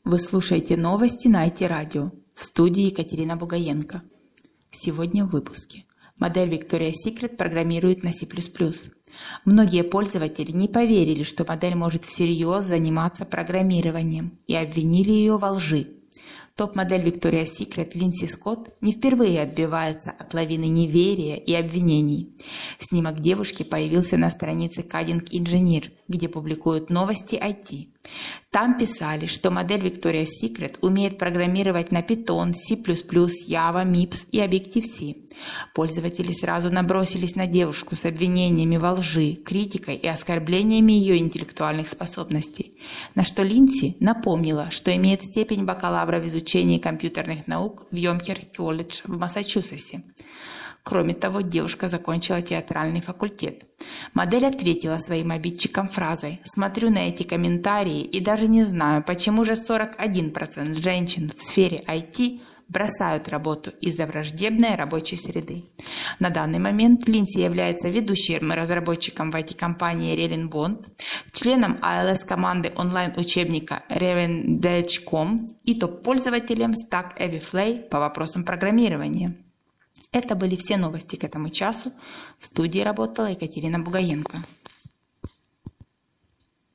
Вы слушаете новости на IT-радио. В студии Екатерина Бугаенко. Сегодня в выпуске. Модель Victoria's Secret программирует на C++. Многие пользователи не поверили, что модель может всерьез заниматься программированием, и обвинили ее во лжи. Топ-модель Victoria's Secret Линдси Скотт не впервые отбивается от лавины неверия и обвинений. Снимок девушки появился на странице Coding Engineer, где публикуют новости IT. Там писали, что модель Victoria's Secret умеет программировать на Python, C++, Java, MIPS и Objective-C. Пользователи сразу набросились на девушку с обвинениями во лжи, критикой и оскорблениями ее интеллектуальных способностей. На что Линдси напомнила, что имеет степень бакалавра в изучении компьютерных наук в Йомкер-колледж в Массачусетсе. Кроме того, девушка закончила театральный факультет. Модель ответила своим обидчикам фразой: «Смотрю на эти комментарии и даже не знаю, почему же 41% женщин в сфере IT бросают работу из-за враждебной рабочей среды». На данный момент Линдси является ведущим разработчиком в IT-компании Revin-Bond, членом ALS-команды онлайн-учебника Revendage.com и топ-пользователем Stack Overflow по вопросам программирования. Это были все новости к этому часу. В студии работала Екатерина Бугаенко.